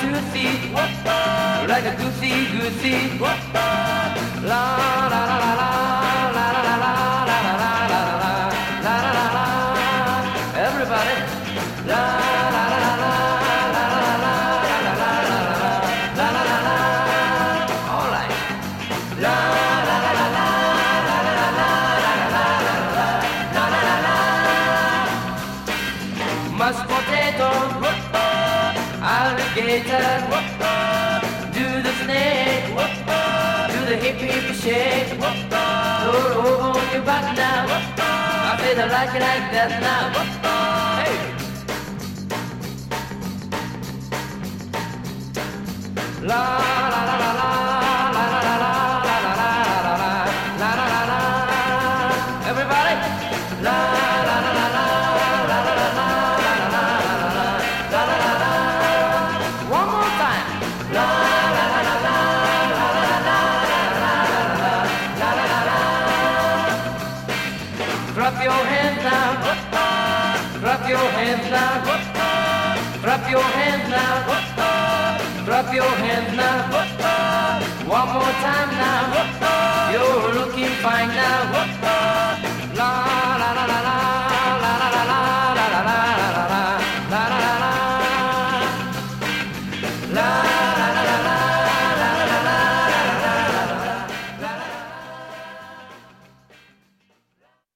toothy, like a goosey. La la la la la la la la la la la la la la la la. Everybody, la la la la la la la la la la la la la. All right, la la la la la la la la la la la la. Mashed potato, alligator, do the snake, do the hip shake, roll over on your back now. I said I like it like that now. Hey. La la la la la la la la la la la la la la la. Everybody, la la la la la la la la la la la la la. One more time. La la la la la la la la la la la. Drop your hands now. Drop your hands now. Drop your hands now. Drop your hands now. One more time now. You're looking fine now.